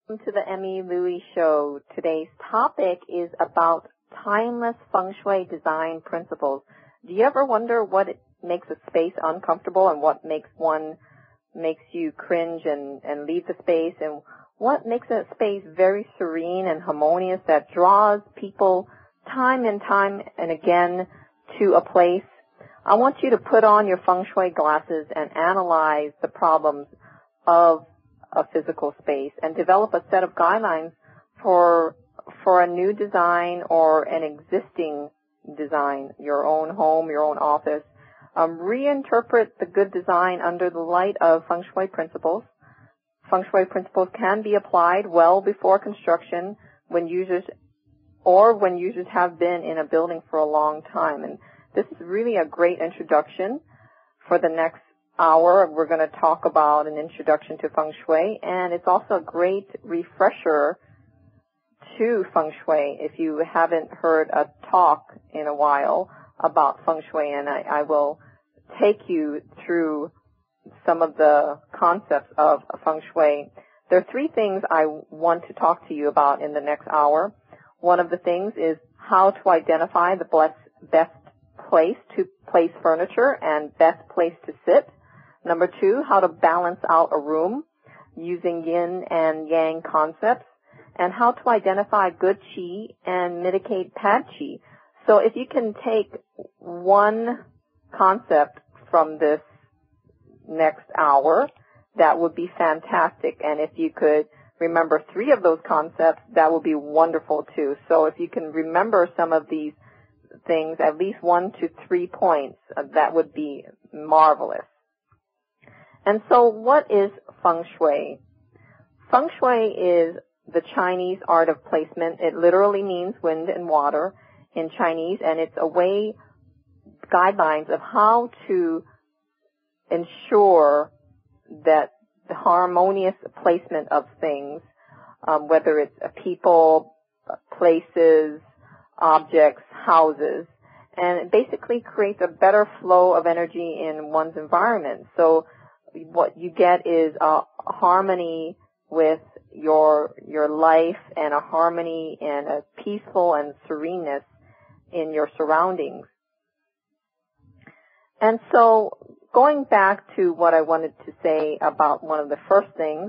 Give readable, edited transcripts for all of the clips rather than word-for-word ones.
Welcome to the Emmy Louie Show. Today's topic is about timeless feng shui design principles. Do you ever wonder what makes a space uncomfortable and what makes you cringe and leave the space, and what makes a space very serene and harmonious that draws people time and time and again to a place? I want you to put on your feng shui glasses and analyze the problems of a physical space and develop a set of guidelines for a new design or an existing design, your own home, your own office. Reinterpret the good design under the light of feng shui principles. Feng shui principles can be applied well before construction when users have been in a building for a long time. And this is really a great introduction. For the next hour, we're going to talk about an introduction to feng shui, and it's also a great refresher to feng shui if you haven't heard a talk in a while about feng shui, and I will take you through some of the concepts of feng shui. There are three things I want to talk to you about in the next hour. One of the things is how to identify the best place to place furniture and best place to sit. Number two, how to balance out a room using yin and yang concepts, and how to identify good qi and mitigate bad qi. So if you can take one concept from this next hour, that would be fantastic. And if you could remember three of those concepts, that would be wonderful too. So if you can remember some of these things, at least 1 to 3 points, that would be marvelous. And so what is feng shui? Feng shui is the Chinese art of placement. It literally means wind and water in Chinese, and it's guidelines of how to ensure that the harmonious placement of things, whether it's people, places, objects, houses, and it basically creates a better flow of energy in one's environment. So what you get is a harmony with your life, and a harmony and a peaceful and sereneness in your surroundings. And so going back to what I wanted to say about one of the first things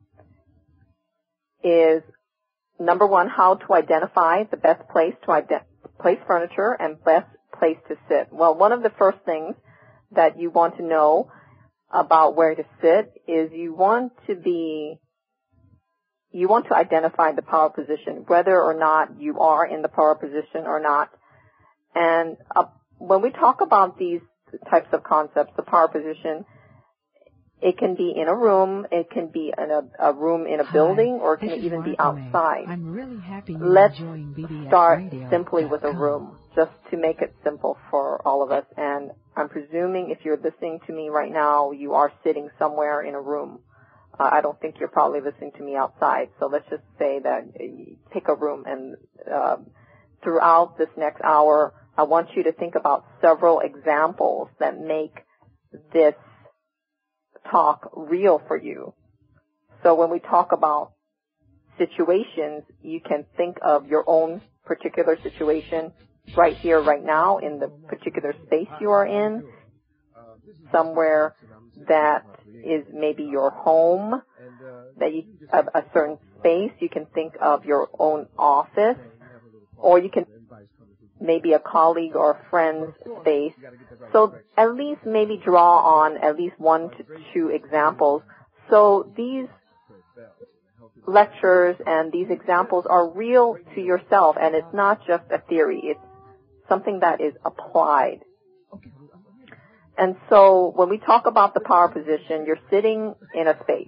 is, number one, how to identify the best place to place furniture and best place to sit. Well, one of the first things that you want to know about where to sit is you want to identify the power position, whether or not you are in the power position or not. And when we talk about these types of concepts, the power position, it can be in a room, it can be in a room in a building, or it can even be outside. I'm really happy you're Let's enjoying BDS start Radio. simply with a room, just to make it simple for all of us. And I'm presuming if you're listening to me right now, you are sitting somewhere in a room. I don't think you're probably listening to me outside. So let's just say that you pick a room, and throughout this next hour, I want you to think about several examples that make this talk real for you. So when we talk about situations, you can think of your own particular situation right here, right now, in the particular space you are in, somewhere that is maybe your home, a certain space. You can think of your own office, or you can maybe a colleague or a friend's space. So at least maybe draw on at least 1 to 2 examples. So these lectures and these examples are real to yourself, and it's not just a theory. It's something that is applied. And so when we talk about the power position, you're sitting in a space.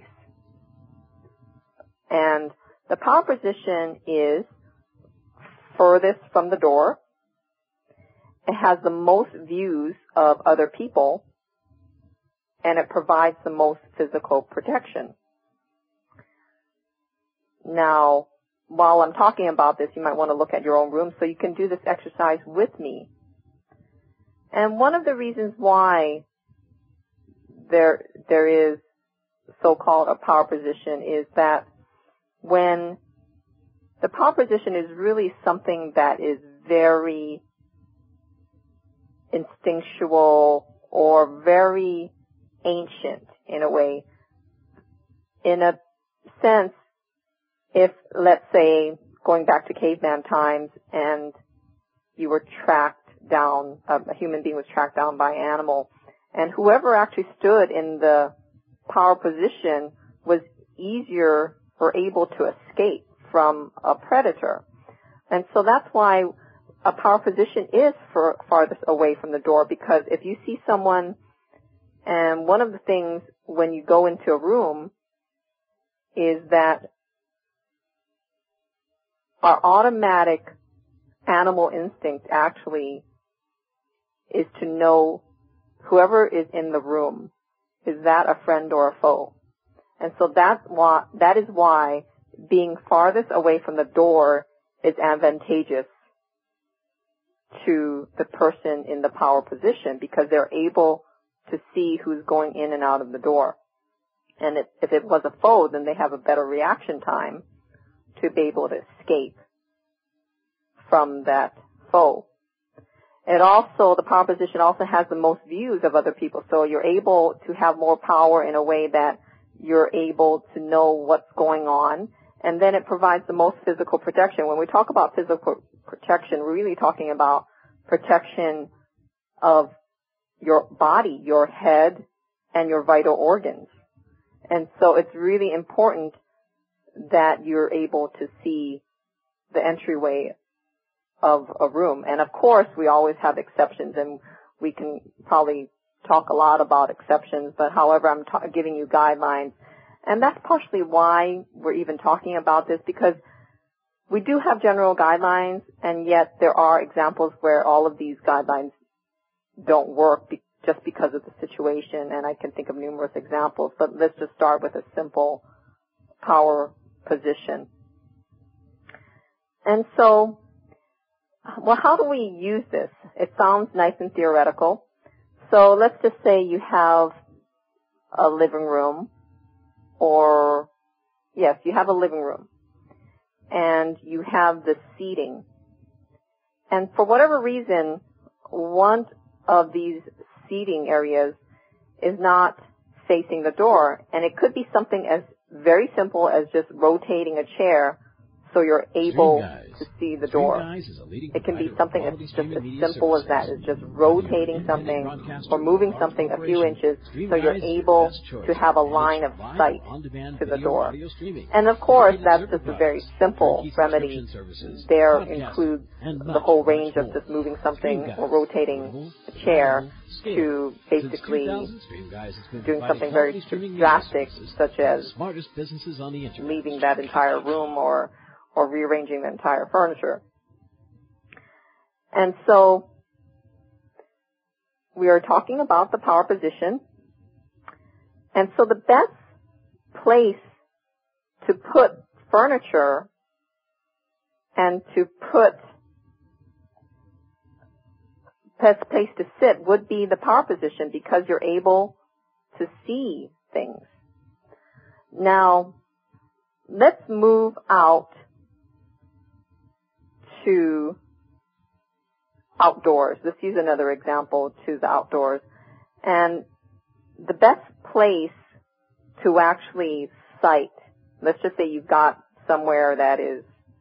And the power position is furthest from the door. It has the most views of other people, and it provides the most physical protection. Now, while I'm talking about this, you might want to look at your own room, so you can do this exercise with me. And one of the reasons why there is so-called a power position is that when the power position is really something that is very instinctual or very ancient in a way. In a sense, if, let's say, going back to caveman times and you were tracked down, a human being was tracked down by an animal, and whoever actually stood in the power position was easier or able to escape from a predator. And so that's why a power position is farthest away from the door, because if you see someone, and one of the things when you go into a room is that our automatic animal instinct actually is to know whoever is in the room, is that a friend or a foe? And so that is why being farthest away from the door is advantageous to the person in the power position, because they're able to see who's going in and out of the door. And if it was a foe, then they have a better reaction time to be able to escape from that foe. The power position also has the most views of other people, so you're able to have more power in a way that you're able to know what's going on, and then it provides the most physical protection. When we talk about physical protection, we're really talking about protection of your body, your head, and your vital organs. And so it's really important that you're able to see the entryway of a room. And of course, we always have exceptions, and we can probably talk a lot about exceptions, but however, I'm giving you guidelines. And that's partially why we're even talking about this, because we do have general guidelines, and yet there are examples where all of these guidelines don't work just because of the situation, and I can think of numerous examples, but let's just start with a simple power position. And so, well, how do we use this? It sounds nice and theoretical. So let's just say you have a living room, you have a living room, and you have the seating. And for whatever reason, one of these seating areas is not facing the door, and it could be something as very simple as just rotating a chair so you're able to see the door. It can be something that's just as simple as that, is just rotating something or moving something a few inches so you're able to have a line of sight to the door. And of course, that's just a very simple remedy. There includes the whole range of just moving something or rotating a chair to basically doing something very drastic, such as leaving that entire room or rearranging the entire furniture. And so we are talking about the power position. And so the best place to put furniture and best place to sit would be the power position, because you're able to see things. Now, let's move out to outdoors. Let's use another example to the outdoors. And the best place to actually sight, let's just say you've got somewhere that is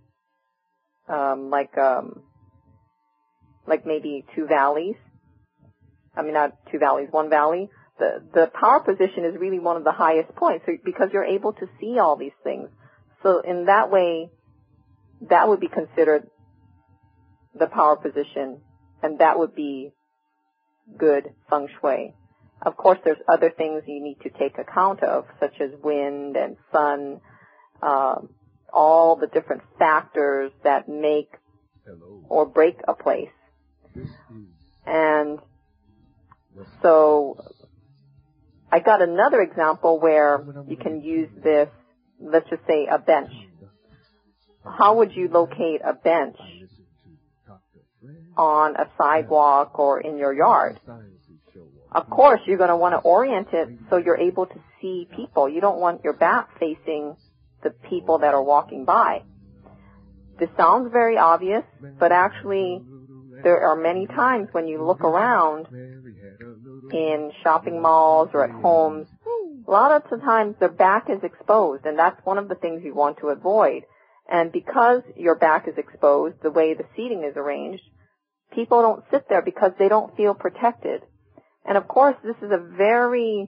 like maybe two valleys. I mean, not two valleys, one valley. The power position is really one of the highest points, because you're able to see all these things. So in that way, that would be considered the power position, and that would be good feng shui. Of course, there's other things you need to take account of, such as wind and sun, all the different factors that make or break a place. And so I got another example where you can use this, let's just say a bench. How would you locate a bench on a sidewalk or in your yard? Of course, you're going to want to orient it so you're able to see people. You don't want your back facing the people that are walking by. This sounds very obvious, but actually there are many times when you look around in shopping malls or at homes, a lot of the times their back is exposed, and that's one of the things you want to avoid. And because your back is exposed, the way the seating is arranged, people don't sit there because they don't feel protected. And of course, this is a very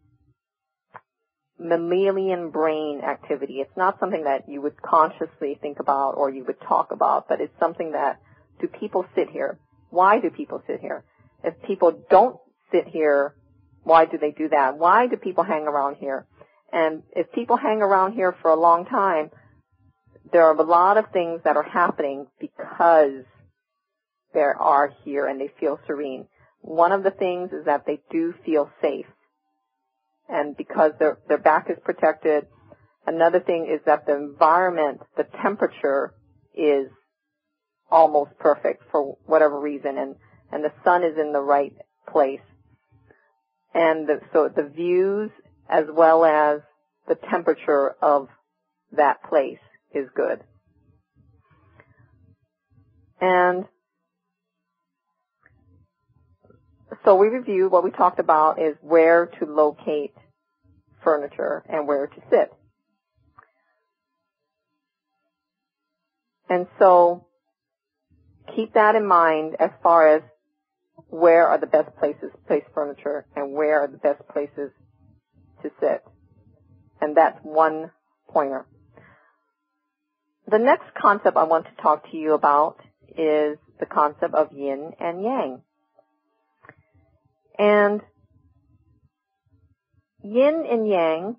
mammalian brain activity. It's not something that you would consciously think about or you would talk about, but it's something that, do people sit here? Why do people sit here? If people don't sit here, why do they do that? Why do people hang around here? And if people hang around here for a long time, there are a lot of things that are happening because they are here and they feel serene. One of the things is that they do feel safe. And because their back is protected, another thing is that the environment, the temperature is almost perfect for whatever reason, and the sun is in the right place. And so the views as well as the temperature of that place is good. And so we reviewed what we talked about is where to locate furniture and where to sit. And so keep that in mind as far as where are the best places to place furniture and where are the best places to sit. And that's one pointer. The next concept I want to talk to you about is the concept of yin and yang. And yin and yang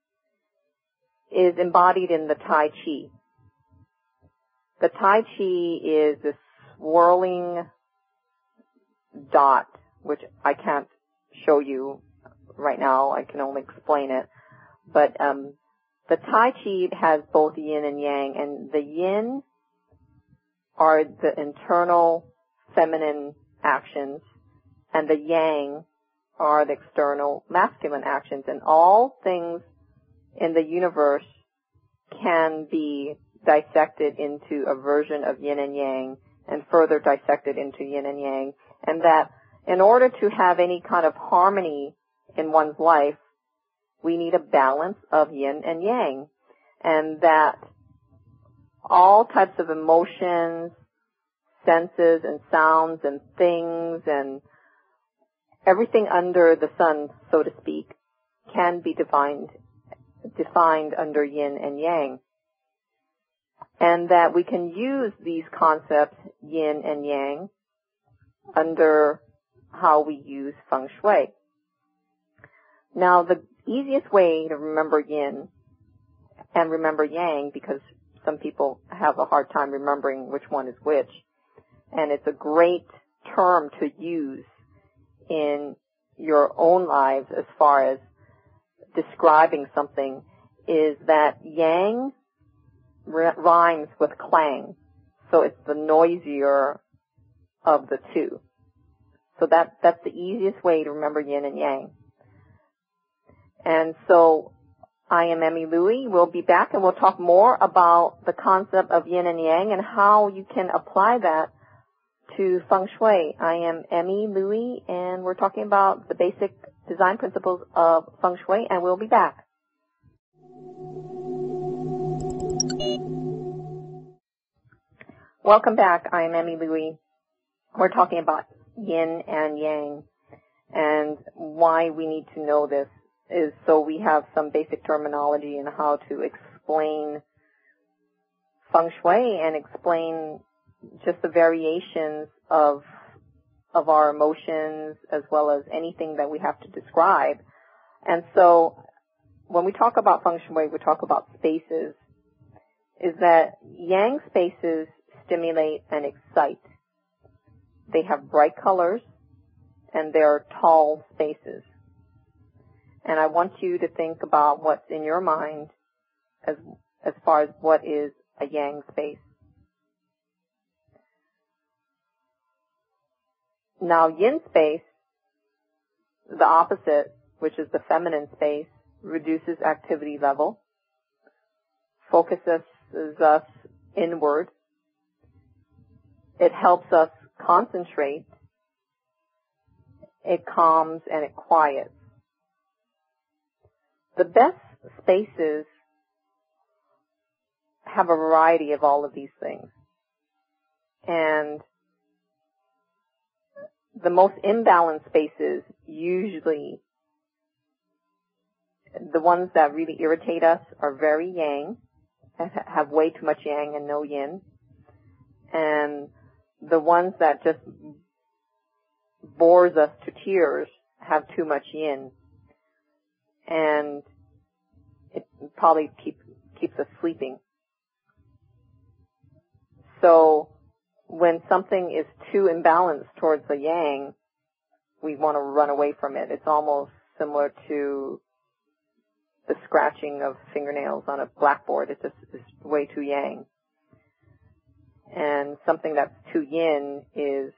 is embodied in the Tai Chi. The Tai Chi is this swirling dot, which I can't show you right now. I can only explain it. But the Tai Chi has both yin and yang, and the yin are the internal feminine actions, and the yang are the external masculine actions. And all things in the universe can be dissected into a version of yin and yang and further dissected into yin and yang. And that in order to have any kind of harmony in one's life, we need a balance of yin and yang. And that all types of emotions, senses and sounds and things and everything under the sun, so to speak, can be defined under yin and yang. And that we can use these concepts, yin and yang, under how we use feng shui. Now, the easiest way to remember yin and remember yang, because some people have a hard time remembering which one is which, and it's a great term to use in your own lives as far as describing something, is that yang rhymes with clang. So it's the noisier of the two. So that's the easiest way to remember yin and yang. And so I am Emmy Louie. We'll be back and we'll talk more about the concept of yin and yang and how you can apply that to feng shui. I am Emmy Louie, and we're talking about the basic design principles of feng shui, and we'll be back. Welcome back. I am Emmy Louie. We're talking about yin and yang, and why we need to know this is so we have some basic terminology in how to explain feng shui and explain just the variations of our emotions as well as anything that we have to describe. And so when we talk about feng shui, we talk about spaces, is that yang spaces stimulate and excite. They have bright colors and they're tall spaces. And I want you to think about what's in your mind as far as what is a yang space. Now, yin space, the opposite, which is the feminine space, reduces activity level. focuses us inward. It helps us concentrate. It calms and it quiets. The best spaces have a variety of all of these things. And the most imbalanced spaces, usually the ones that really irritate us, are very yang, have way too much yang and no yin. And the ones that just bores us to tears have too much yin. And it probably keeps us sleeping. So when something is too imbalanced towards the yang, we want to run away from it. It's almost similar to the scratching of fingernails on a blackboard. It's just way too yang. And something that's too yin is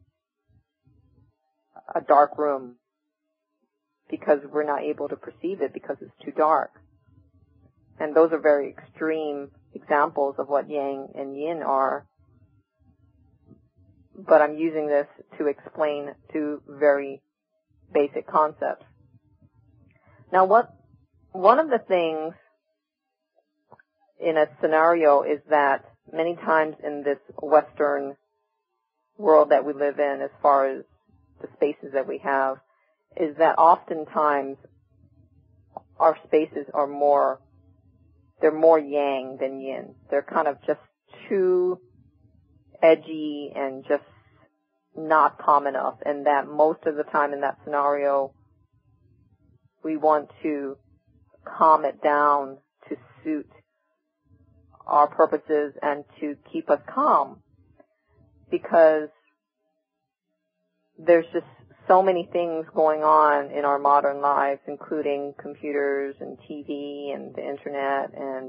a dark room, because we're not able to perceive it because it's too dark. And those are very extreme examples of what yang and yin are. But I'm using this to explain two very basic concepts. Now, one of the things in a scenario is that many times in this Western world that we live in, as far as the spaces that we have, is that oftentimes our spaces are more yang than yin. They're kind of just too edgy and just not calm enough, and that most of the time in that scenario we want to calm it down to suit our purposes and to keep us calm, because there's just so many things going on in our modern lives, including computers and TV and the internet and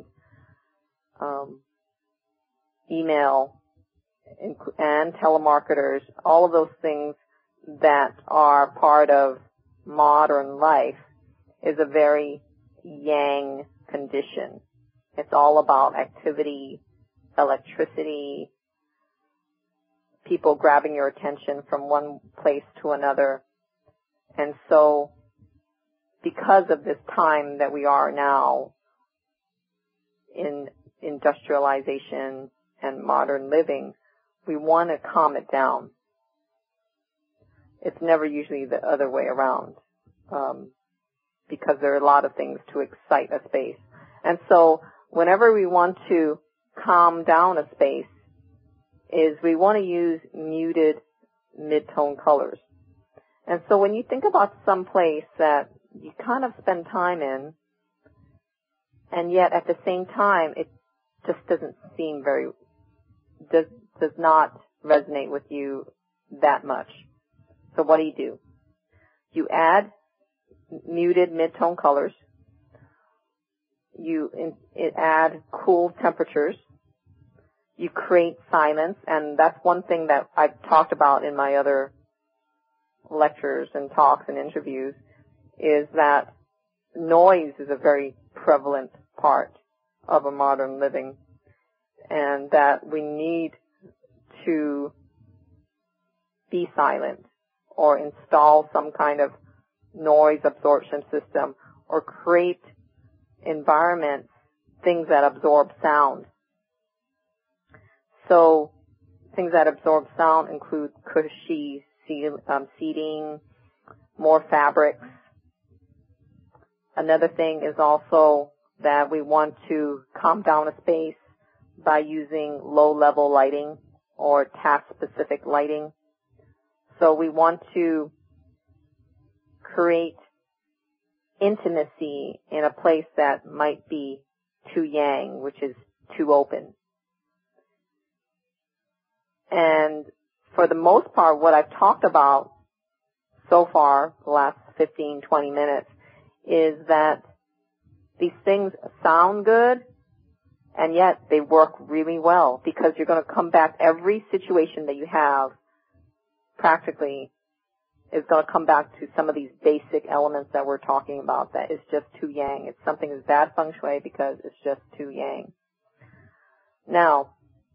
email and telemarketers, all of those things that are part of modern life is a very yang condition. It's all about activity, electricity, people grabbing your attention from one place to another. And so, because of this time that we are now in industrialization and modern living, we want to calm it down. It's never usually the other way around, because there are a lot of things to excite a space. And so, whenever we want to calm down a space, is we want to use muted mid-tone colors. And so when you think about some place that you kind of spend time in, and yet at the same time it just doesn't seem does not resonate with you that much. So what do? You add muted mid-tone colors. You add cool temperatures. You create silence, and that's one thing that I've talked about in my other lectures and talks and interviews, is that noise is a very prevalent part of a modern living, and that we need to be silent or install some kind of noise absorption system or create environments, things that absorb sound. So things that absorb sound include cushy seating, more fabrics. Another thing is also that we want to calm down a space by using low-level lighting or task-specific lighting. So we want to create intimacy in a place that might be too yang, which is too open. And for the most part, what I've talked about so far, the last 15, 20 minutes, is that these things sound good, and yet they work really well, because you're going to come back every situation that you have practically is going to come back to some of these basic elements that we're talking about, that is just too yang. It's something that's bad feng shui because it's just too yang. Now,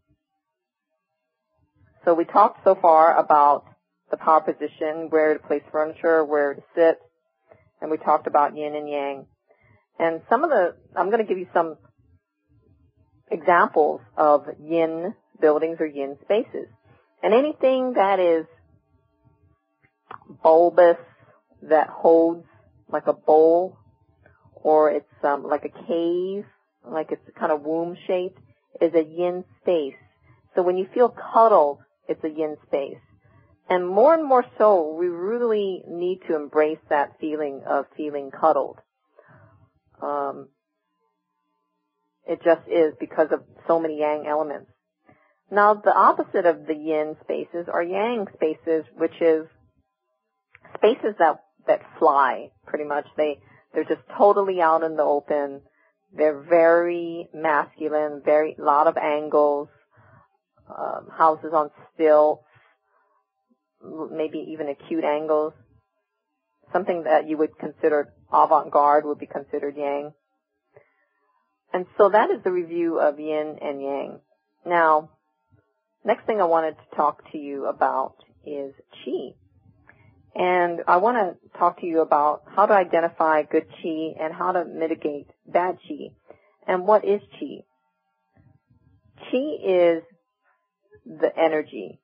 so we talked so far about the power position, where to place furniture, where to sit, and we talked about yin and yang. And I'm going to give you some examples of yin buildings or yin spaces. And anything that is bulbous, that holds like a bowl, or it's like a cave, like it's kind of womb shaped, is a yin space. So when you feel cuddled, it's a yin space. And more so, we really need to embrace that feeling of feeling cuddled. It just is, because of so many yang elements. Now, the opposite of the yin spaces are yang spaces, which is spaces that fly, pretty much. They're just totally out in the open. They're very masculine, lot of angles, houses on stilts, maybe even acute angles. Something that you would consider avant-garde would be considered yang. And so that is the review of yin and yang. Now, next thing I wanted to talk to you about is qi. And I want to talk to you about how to identify good qi and how to mitigate bad qi. And what is qi? Qi is the energy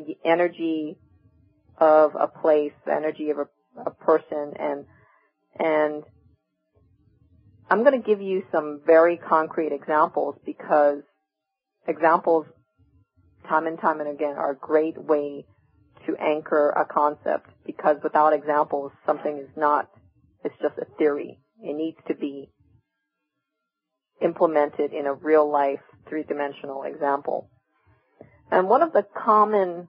of a place, the energy of a person, and I'm going to give you some very concrete examples, because examples time and time and again are a great way to anchor a concept, because without examples, something is not, it's just a theory. It needs to be implemented in a real life, three-dimensional example. And one of the common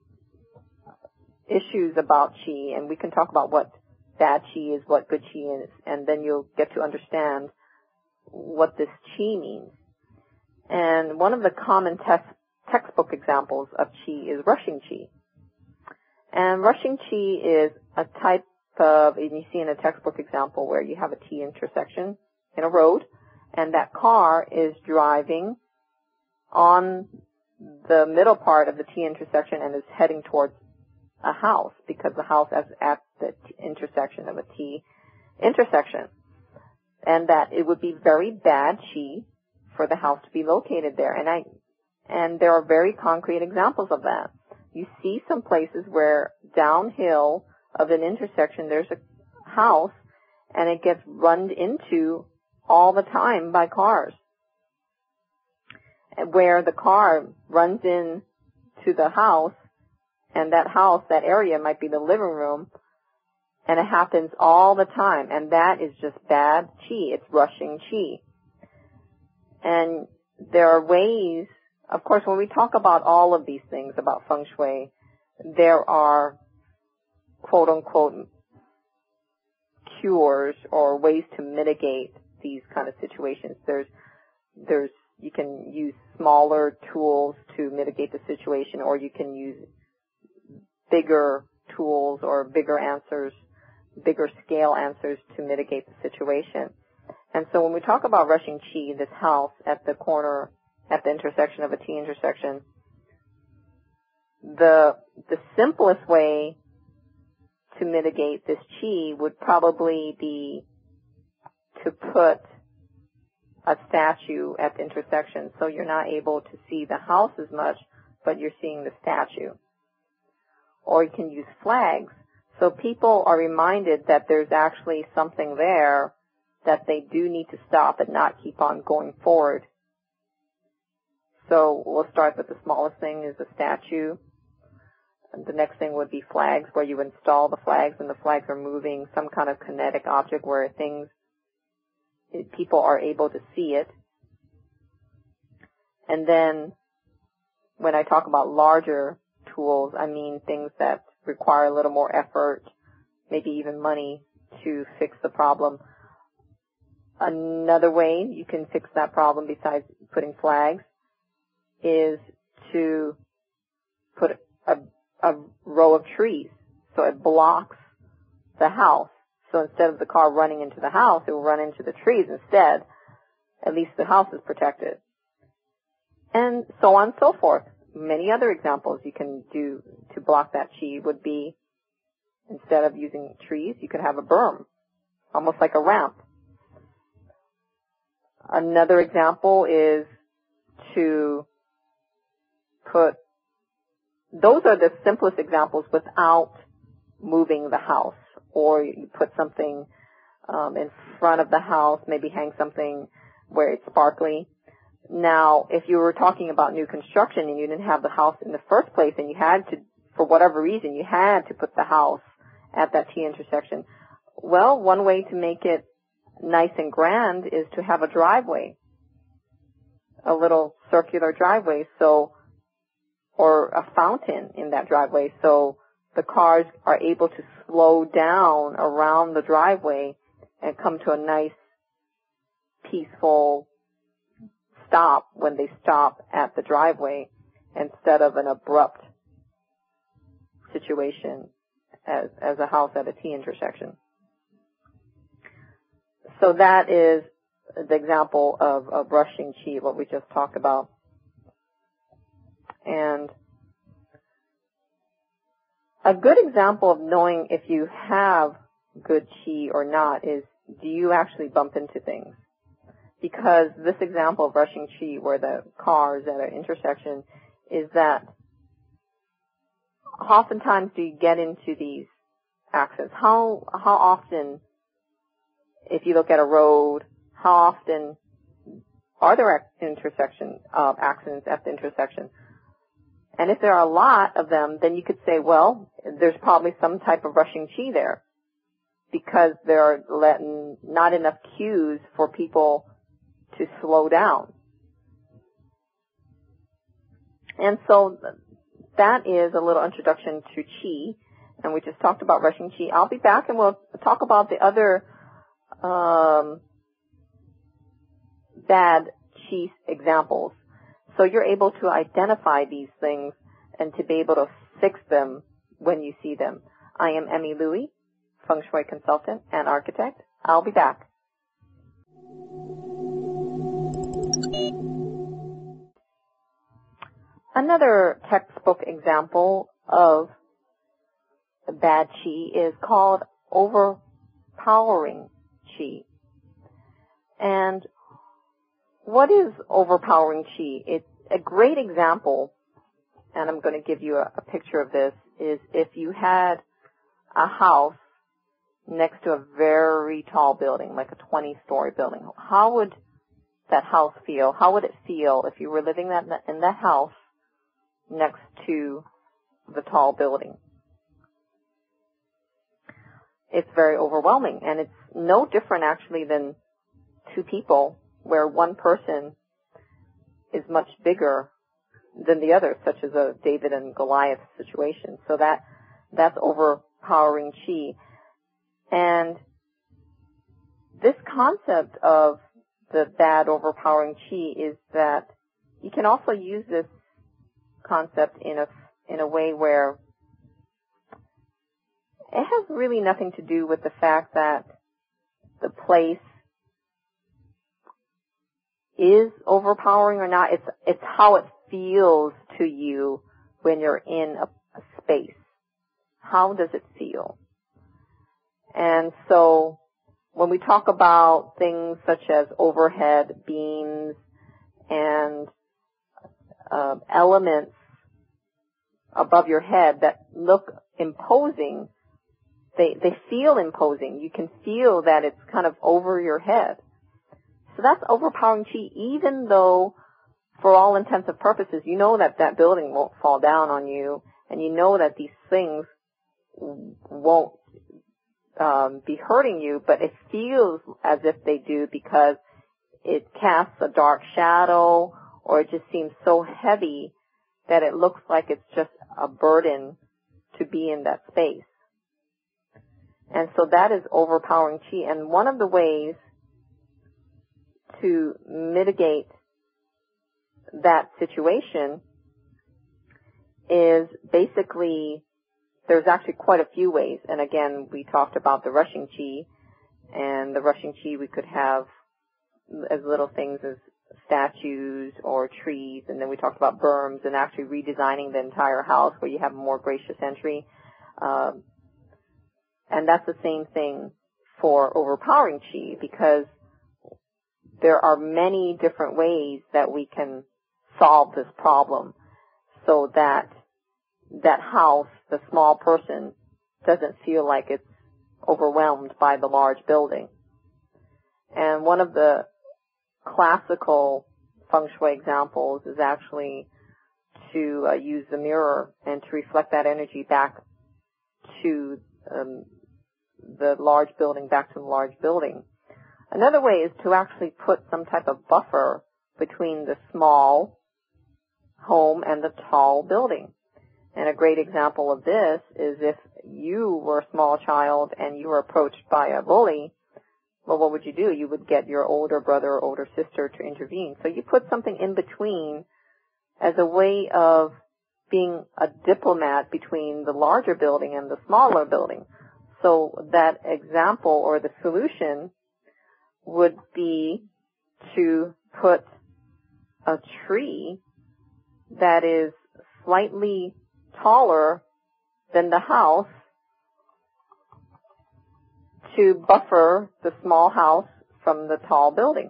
issues about qi, and we can talk about what bad qi is, what good qi is, and then you'll get to understand what this qi means. And one of the common textbook examples of qi is rushing qi. And rushing qi is a type of, and you see in a textbook example where you have a T intersection in a road, and that car is driving on the middle part of the T intersection and is heading towards a house, because the house is at the intersection of a T intersection. And that it would be very bad qi for the house to be located there. And there are very concrete examples of that. You see some places where downhill of an intersection there's a house and it gets run into all the time by cars. And where the car runs in to the house, and that house, that area might be the living room, and it happens all the time, and that is just bad qi. It's rushing qi. And there are ways, of course, when we talk about all of these things about feng shui, there are quote-unquote cures or ways to mitigate these kind of situations. You can use smaller tools to mitigate the situation, or you can use bigger tools or bigger answers, bigger scale answers to mitigate the situation. And so when we talk about rushing qi, this house at the corner, at the intersection of a T intersection, the simplest way to mitigate this qi would probably be to put a statue at the intersection, so you're not able to see the house as much, but you're seeing the statue. Or you can use flags, so people are reminded that there's actually something there, that they do need to stop and not keep on going forward. So we'll start with the smallest thing is a statue. And the next thing would be flags, where you install the flags and the flags are moving, some kind of kinetic object where people are able to see it. And then when I talk about larger tools, I mean things that require a little more effort, maybe even money to fix the problem. Another way you can fix that problem besides putting flags is to put a row of trees. So it blocks the house. So instead of the car running into the house, it will run into the trees instead. At least the house is protected. And so on and so forth. Many other examples you can do to block that chi would be, instead of using trees, you could have a berm, almost like a ramp. Another example is to put, those are the simplest examples without moving the house. Or you put something in front of the house, maybe hang something where it's sparkly. Now, if you were talking about new construction and you didn't have the house in the first place and you had to, for whatever reason, you had to put the house at that T intersection, well, one way to make it nice and grand is to have a driveway, a little circular driveway, so, or a fountain in that driveway, so the cars are able to slow down around the driveway and come to a nice, peaceful stop when they stop at the driveway, instead of an abrupt situation as a house at a T intersection. So that is the example of rushing chi, what we just talked about. And a good example of knowing if you have good chi or not is, do you actually bump into things? Because this example of rushing chi, where the cars at an intersection, is that oftentimes do you get into these accidents? How often, if you look at a road, how often are there accidents at the intersection? And if there are a lot of them, then you could say, well, there's probably some type of rushing chi there, because there are not enough cues for people to slow down. And so that is a little introduction to chi, and we just talked about rushing chi. I'll be back and we'll talk about the other bad chi examples. So you're able to identify these things and to be able to fix them when you see them. I am Emmy Louie, Feng Shui consultant and architect. I'll be back. Another textbook example of bad chi is called overpowering chi. And what is overpowering chi? It's a great example, and I'm going to give you a picture of this, is if you had a house next to a very tall building, like a 20-story building. How would that house feel? How would it feel if you were living in that house next to the tall building? It's very overwhelming, and it's no different actually than two people, where one person is much bigger than the other, such as a David and Goliath situation. So that's overpowering chi. And this concept of the bad overpowering chi is that you can also use this concept in a way where it has really nothing to do with the fact that the place is overpowering or not. It's how it feels to you when you're in a space. How does it feel? And so when we talk about things such as overhead beams and elements above your head that look imposing, they feel imposing. You can feel that it's kind of over your head. So that's overpowering chi, even though for all intents and purposes, you know that that building won't fall down on you, and you know that these things won't be hurting you, but it feels as if they do because it casts a dark shadow, or it just seems so heavy that it looks like it's just a burden to be in that space. And so that is overpowering chi. And one of the ways to mitigate that situation is basically there's actually quite a few ways. And again, we talked about the rushing chi, and the rushing chi we could have as little things as statues or trees, and then we talked about berms and actually redesigning the entire house where you have a more gracious entry. And that's the same thing for overpowering chi, because there are many different ways that we can solve this problem so that that house, the small person, doesn't feel like it's overwhelmed by the large building. And one of the classical feng shui examples is actually to use the mirror and to reflect that energy back to the large building, back to the large building. Another way is to actually put some type of buffer between the small home and the tall building. And a great example of this is if you were a small child and you were approached by a bully, well, what would you do? You would get your older brother or older sister to intervene. So you put something in between as a way of being a diplomat between the larger building and the smaller building. So that example or the solution would be to put a tree that is slightly taller than the house to buffer the small house from the tall building.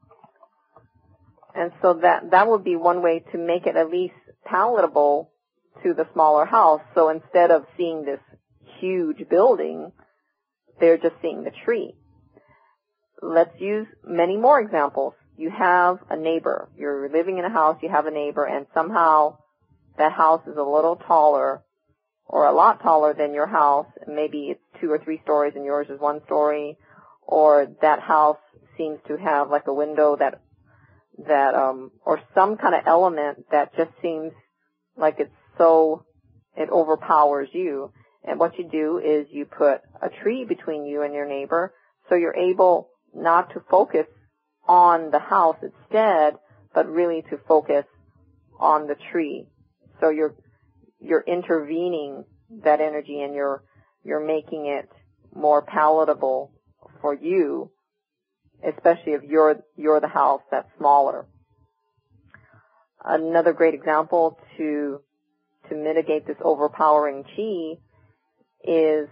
And so that would be one way to make it at least palatable to the smaller house. So instead of seeing this huge building, they're just seeing the tree. Let's use many more examples. You have a neighbor. You're living in a house, you have a neighbor, and somehow that house is a little taller or a lot taller than your house. Maybe it's 2 or 3 stories and yours is 1 story, or that house seems to have like a window that or some kind of element that just seems like it overpowers you. And what you do is you put a tree between you and your neighbor, so you're able not to focus on the house instead, but really to focus on the tree. So you're intervening that energy, and you're making it more palatable for you, especially if you're the house that's smaller. Another great example to mitigate this overpowering chi is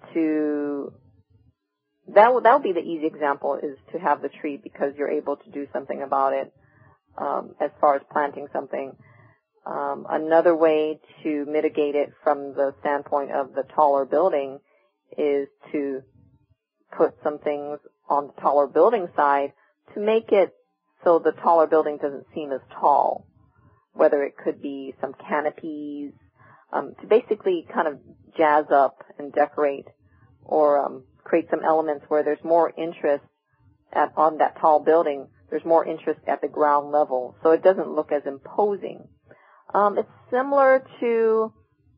that would be the easy example, is to have the tree, because you're able to do something about it as far as planting something. Another way to mitigate it from the standpoint of the taller building is to put some things on the taller building side to make it so the taller building doesn't seem as tall, whether it could be some canopies, to basically kind of jazz up and decorate, or create some elements where there's more interest on that tall building. There's more interest at the ground level, so it doesn't look as imposing. It's similar to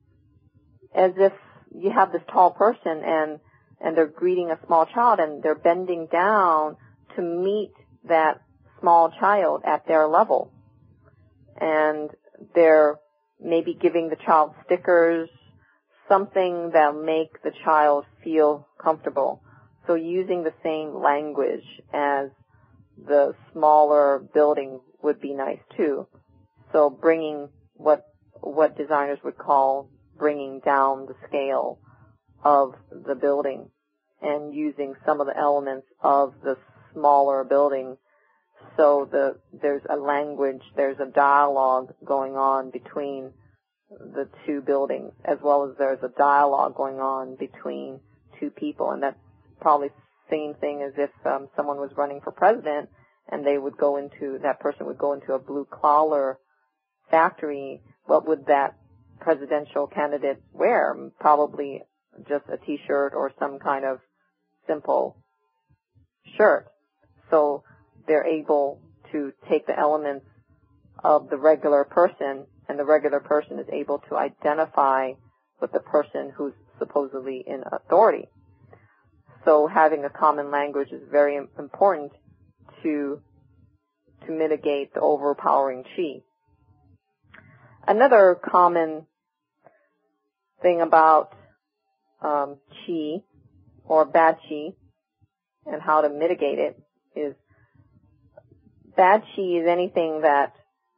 as if you have this tall person and they're greeting a small child, and they're bending down to meet that small child at their level. And they're maybe giving the child stickers, something that'll make the child feel comfortable. So using the same language as the smaller building would be nice too. So bringing what designers would call bringing down the scale of the building, and using some of the elements of the smaller building, so there's a language, there's a dialogue going on between the 2 buildings, as well as there's a dialogue going on between 2 people. And that's probably the same thing as if someone was running for president, and that person would go into a blue-collar factory. What would that presidential candidate wear? Probably just a T-shirt or some kind of simple shirt. So they're able to take the elements of the regular person, and the regular person is able to identify with the person who's supposedly in authority. So having a common language is very important to mitigate the overpowering chi. Another common thing about qi or bad qi and how to mitigate it is bad qi is anything that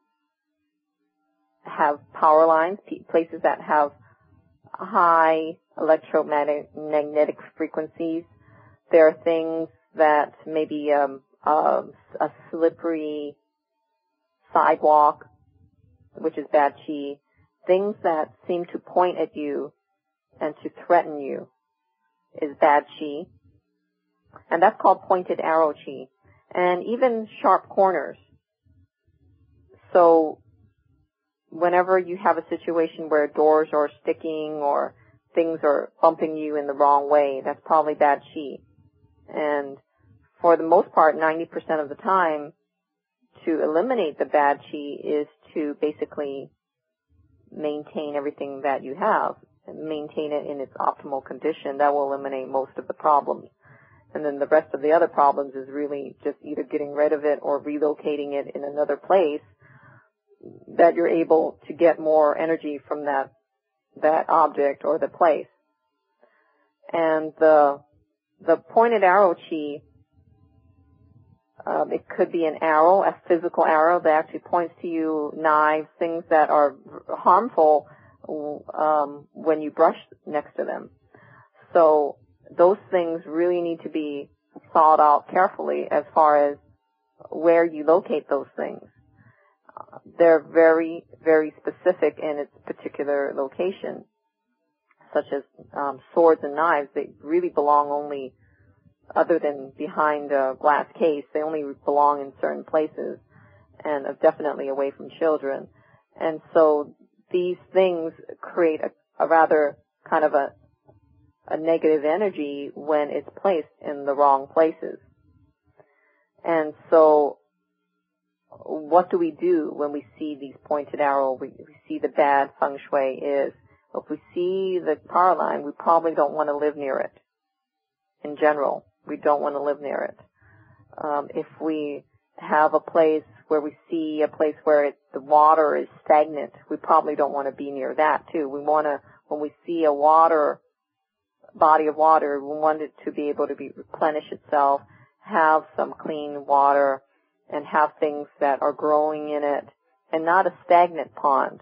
have power lines, places that have high electromagnetic frequencies. There are things that maybe a slippery sidewalk, which is bad qi. Things that seem to point at you and to threaten you is bad qi. And that's called pointed arrow qi. And even sharp corners. So whenever you have a situation where doors are sticking or things are bumping you in the wrong way, that's probably bad qi. And for the most part, 90% of the time, to eliminate the bad qi is to basically maintain everything that you have, and maintain it in its optimal condition. That will eliminate most of the problems. And then the rest of the other problems is really just either getting rid of it or relocating it in another place that you're able to get more energy from that object or the place. And the pointed arrow qi, it could be an arrow, a physical arrow that actually points to you, knives, things that are harmful when you brush next to them. So those things really need to be thought out carefully as far as where you locate those things. They're very, very specific in its particular location, such as swords and knives. They really belong only, other than behind a glass case, they only belong in certain places and are definitely away from children. And so these things create a rather kind of a negative energy when it's placed in the wrong places. And so what do we do when we see these pointed arrows? We see the bad feng shui is, if we see the power line, we probably don't want to live near it. In general, we don't want to live near it. If we have a place where we see a place where the water is stagnant, we probably don't want to be near that too. We want to, when we see a body of water, we want it to be able to replenish itself, have some clean water, and have things that are growing in it, and not a stagnant pond.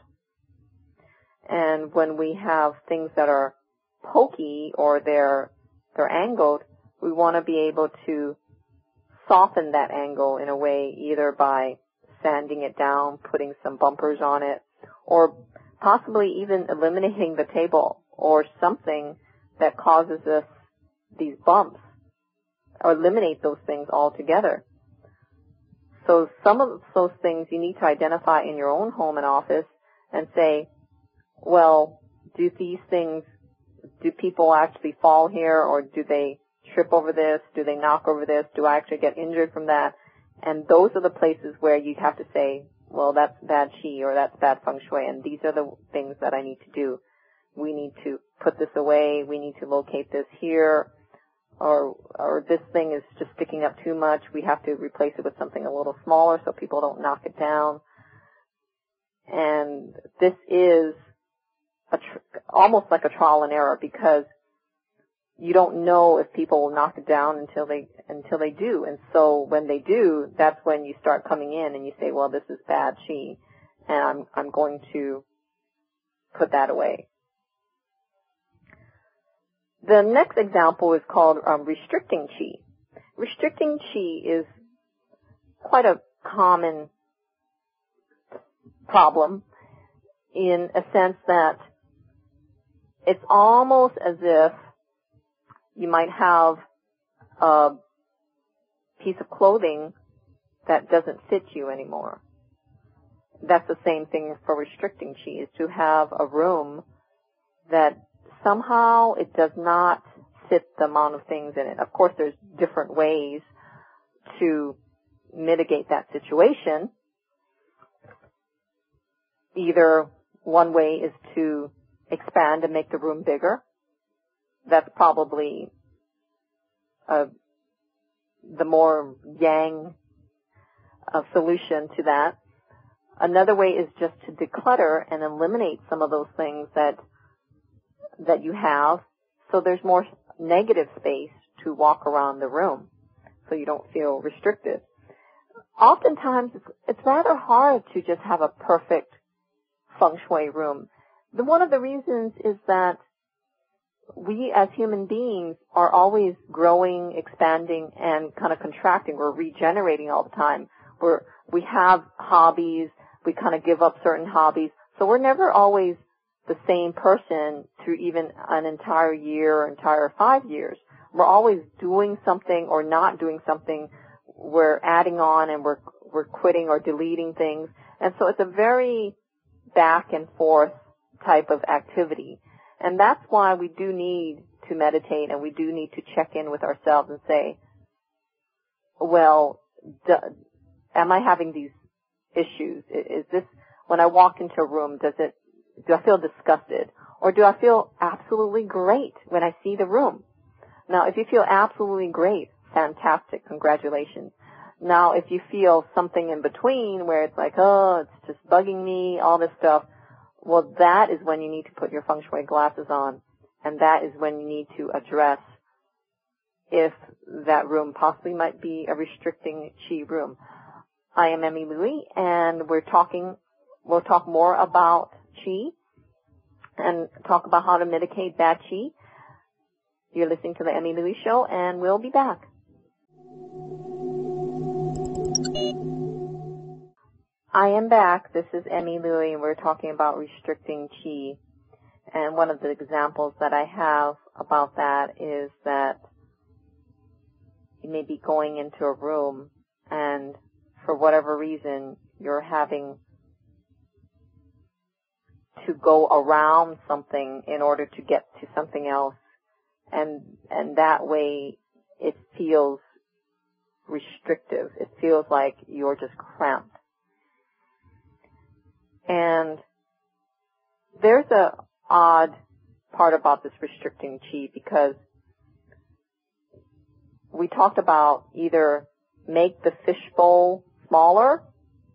And when we have things that are pokey or they're angled, we want to be able to soften that angle in a way, either by sanding it down, putting some bumpers on it, or possibly even eliminating the table or something that causes us these bumps, or eliminate those things altogether. So some of those things you need to identify in your own home and office and say, well, do people actually fall here, or do they trip over this? Do they knock over this? Do I actually get injured from that? And those are the places where you have to say, well, that's bad qi or that's bad feng shui, and these are the things that I need to do. We need to put this away. We need to locate this here. Or this thing is just sticking up too much. We have to replace it with something a little smaller so people don't knock it down. And this is almost like a trial and error, because you don't know if people will knock it down until they do. And so when they do, that's when you start coming in and you say, well, this is bad qi, and I'm going to put that away. The next example is called restricting qi. Restricting qi is quite a common problem in a sense that it's almost as if you might have a piece of clothing that doesn't fit you anymore. That's the same thing for restricting qi, is to have a room that somehow it does not fit the amount of things in it. Of course, there's different ways to mitigate that situation. Either one way is to expand and make the room bigger. That's probably the more yang solution to that. Another way is just to declutter and eliminate some of those things that that you have, so there's more negative space to walk around the room, so you don't feel restricted. Oftentimes, it's rather hard to just have a perfect feng shui room. One of the reasons is that we as human beings are always growing, expanding, and kind of contracting. We're regenerating all the time. We have hobbies. We kind of give up certain hobbies. So we're never always the same person through even an entire year or entire 5 years. We're always doing something or not doing something. We're adding on and we're quitting or deleting things. And so it's a very back and forth type of activity. And that's why we do need to meditate, and we do need to check in with ourselves and say, well, am I having these issues? Is this, when I walk into a room, do I feel disgusted? Or do I feel absolutely great when I see the room? Now, if you feel absolutely great, fantastic, congratulations. Now, if you feel something in between where it's like, oh, it's just bugging me, all this stuff, well, that is when you need to put your feng shui glasses on, and that is when you need to address if that room possibly might be a restricting qi room. I am Emmy Louie, and we'll talk more about qi and talk about how to mitigate bad qi. You're listening to the Emmy Louie Show, and we'll be back. I am back. This is Emmy Louie, and we're talking about restricting qi. And one of the examples that I have about that is that you may be going into a room, and for whatever reason, you're having to go around something in order to get to something else. And that way it feels restrictive. It feels like you're just cramped. And there's a odd part about this restricting qi, because we talked about either make the fishbowl smaller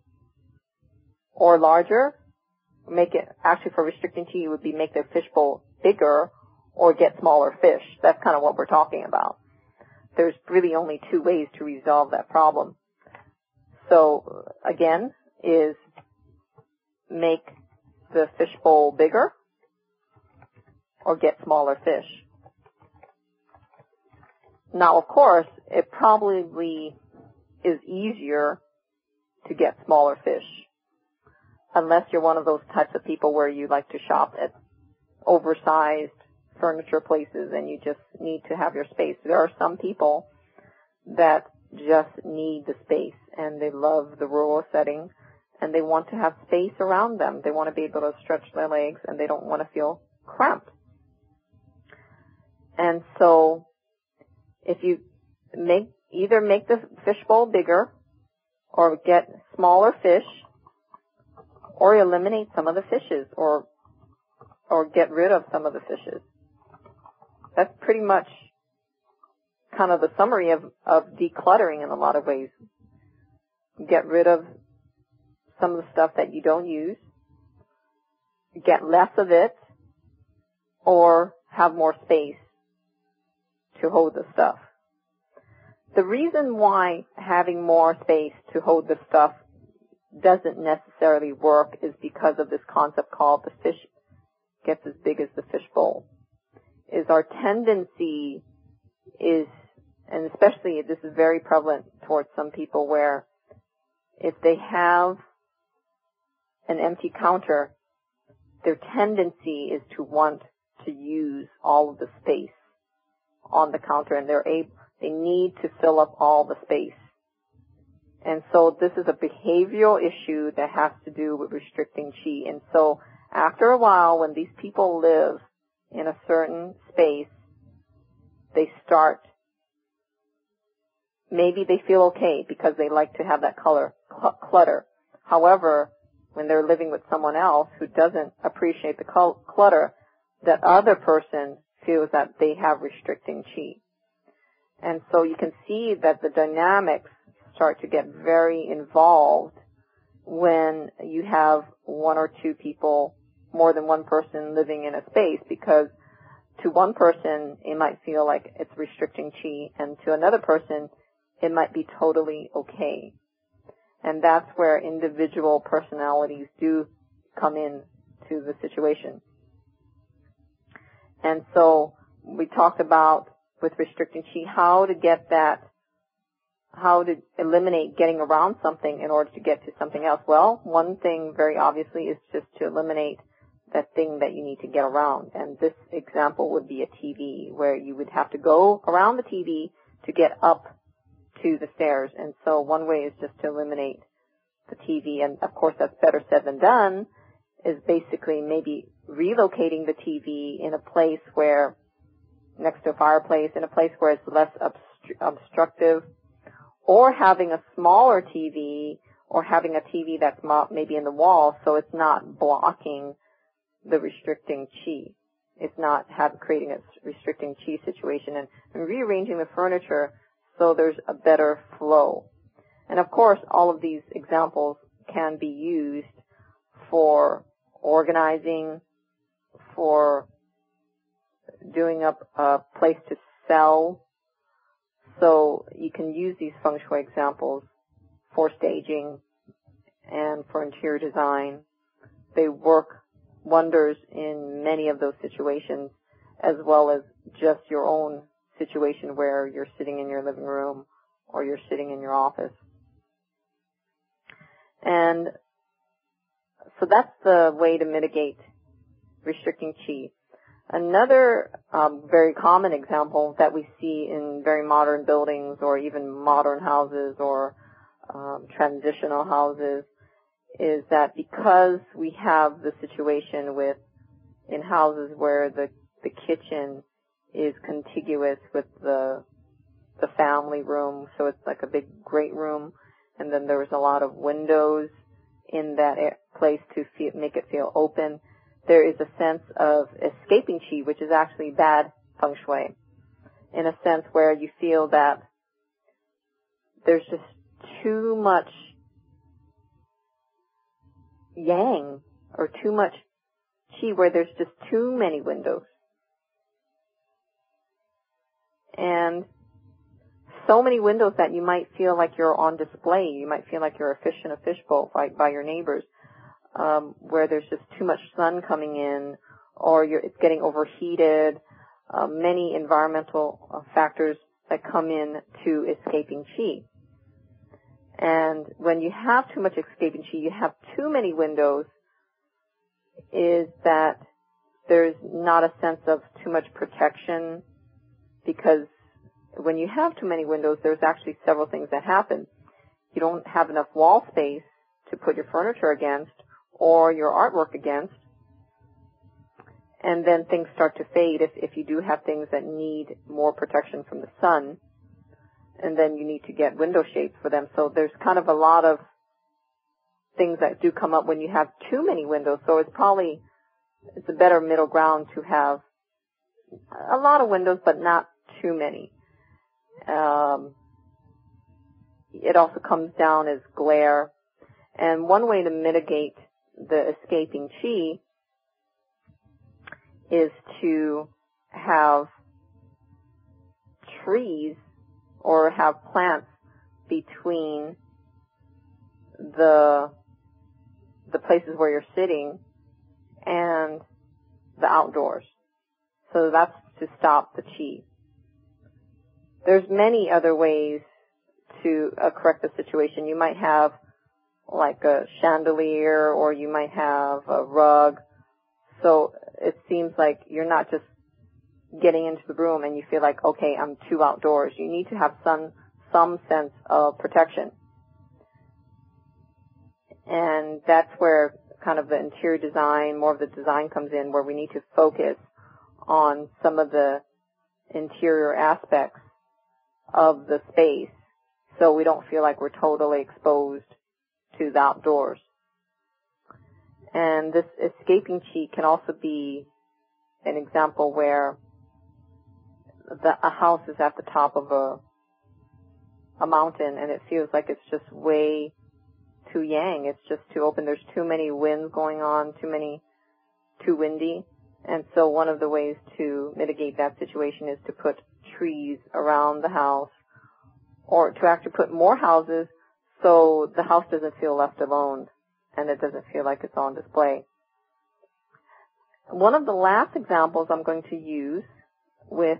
or larger. Make it, actually for restricting qi, it would be make the fishbowl bigger or get smaller fish. That's kind of what we're talking about. There's really only two ways to resolve that problem. So, again, is make the fishbowl bigger or get smaller fish. Now, of course, it probably is easier to get smaller fish, unless you're one of those types of people where you like to shop at oversized furniture places and you just need to have your space. There are some people that just need the space and they love the rural setting and they want to have space around them. They want to be able to stretch their legs and they don't want to feel cramped. And so if you either make the fishbowl bigger or get smaller fish, or eliminate some of the fishes or get rid of some of the fishes. That's pretty much kind of the summary of decluttering in a lot of ways. Get rid of some of the stuff that you don't use, get less of it, or have more space to hold the stuff. The reason why having more space to hold the stuff doesn't necessarily work is because of this concept called the fish gets as big as the fishbowl. Is our tendency is, and especially this is very prevalent towards some people, where if they have an empty counter, their tendency is to want to use all of the space on the counter, and they need to fill up all the space. And so this is a behavioral issue that has to do with restricting qi. And so after a while, when these people live in a certain space, they start, maybe they feel okay because they like to have that clutter. However, when they're living with someone else who doesn't appreciate the clutter, that other person feels that they have restricting qi. And so you can see that the dynamics start to get very involved when you have one or two people, more than one person living in a space, because to one person, it might feel like it's restricting chi, and to another person, it might be totally okay. And that's where individual personalities do come in to the situation. And so we talked about, with restricting chi, how to eliminate getting around something in order to get to something else. Well, one thing very obviously is just to eliminate that thing that you need to get around. And this example would be a TV, where you would have to go around the TV to get up to the stairs. And so one way is just to eliminate the TV. And of course that's better said than done, is basically maybe relocating the TV in a place where, next to a fireplace, in a place where it's less obstructive, or having a smaller TV, or having a TV that's maybe in the wall so it's not blocking the restricting chi. It's not creating a restricting chi situation, and rearranging the furniture so there's a better flow. And of course, all of these examples can be used for organizing, for doing up a place to sell. So you can use these feng shui examples for staging and for interior design. They work wonders in many of those situations, as well as just your own situation where you're sitting in your living room or you're sitting in your office. And so that's the way to mitigate restricting chi. Another very common example that we see in very modern buildings, or even modern houses, or transitional houses, is that because we have the situation in houses where the kitchen is contiguous with the family room, so it's like a big great room, and then there's a lot of windows in that place to make it feel open. There is a sense of escaping chi, which is actually bad feng shui, in a sense where you feel that there's just too much yang, or too much chi, where there's just too many windows. And so many windows that you might feel like you're on display. You might feel like you're a fish in a fishbowl by your neighbors, where there's just too much sun coming in, or it's getting overheated. Many environmental factors that come in to escaping chi. And when you have too much escaping chi, you have too many windows, is that there's not a sense of too much protection, because when you have too many windows, there's actually several things that happen. You don't have enough wall space to put your furniture against or your artwork against, and then things start to fade if you do have things that need more protection from the sun, and then you need to get window shades for them. So there's kind of a lot of things that do come up when you have too many windows. So it's a better middle ground to have a lot of windows, but not too many. It also comes down as glare. And one way to mitigate the escaping chi is to have trees or have plants between the places where you're sitting and the outdoors. So that's to stop the chi. There's many other ways to correct the situation. You might have like a chandelier, or you might have a rug. So it seems like you're not just getting into the room and you feel like, okay, I'm too outdoors. You need to have some sense of protection. And that's where kind of the interior design, more of the design comes in, where we need to focus on some of the interior aspects of the space, so we don't feel like we're totally exposed to the outdoors. And this escaping chi can also be an example where a house is at the top of a mountain, and it feels like it's just way too yang. It's just too open. There's too many winds going on, too windy. And so one of the ways to mitigate that situation is to put trees around the house, or to actually put more houses so the house doesn't feel left alone and it doesn't feel like it's on display. One of the last examples I'm going to use with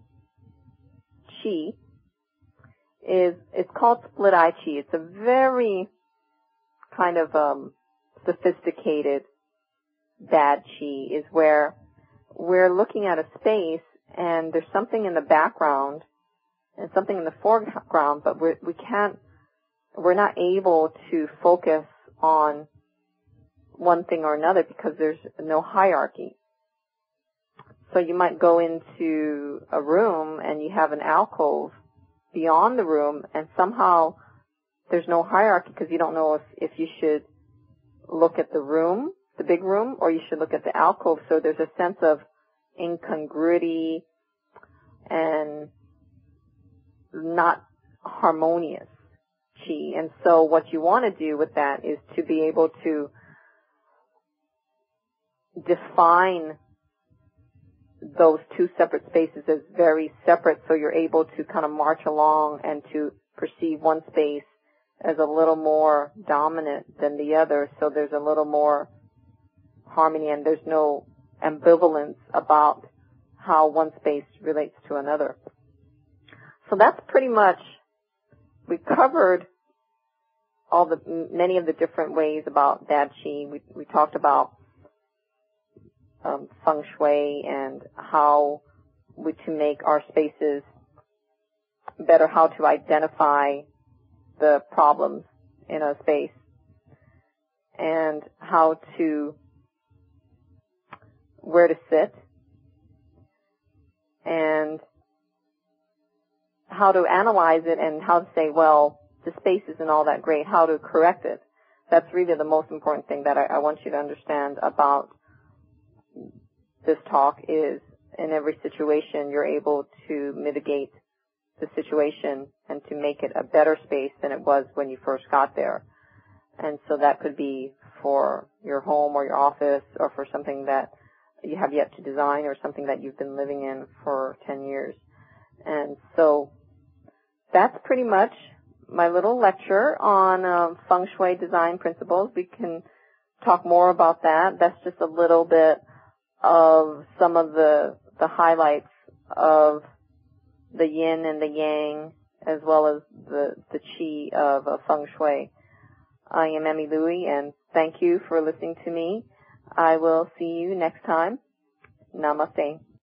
Qi it's called split eye Qi. It's a very kind of sophisticated bad Qi, is where we're looking at a space and there's something in the background and something in the foreground, but we're not able to focus on one thing or another because there's no hierarchy. So you might go into a room and you have an alcove beyond the room, and somehow there's no hierarchy because you don't know if you should look at the room, the big room, or you should look at the alcove. So there's a sense of incongruity and not harmonious Qi. And so what you want to do with that is to be able to define those two separate spaces as very separate, so you're able to kind of march along and to perceive one space as a little more dominant than the other, so there's a little more harmony and there's no ambivalence about how one space relates to another. So that's pretty much, we covered many of the different ways about bad Qi. We talked about feng shui and how to make our spaces better, how to identify the problems in a space, and where to sit, and how to analyze it, and how to say, well, the space isn't all that great, how to correct it. That's really the most important thing that I want you to understand about this talk is, in every situation, you're able to mitigate the situation and to make it a better space than it was when you first got there. And so that could be for your home or your office, or for something that you have yet to design, or something that you've been living in for 10 years. And so that's pretty much my little lecture on feng shui design principles. We can talk more about that. That's just a little bit of some of the highlights of the yin and the yang, as well as the qi of feng shui. I am Emmy Louie, and thank you for listening to me. I will see you next time. Namaste.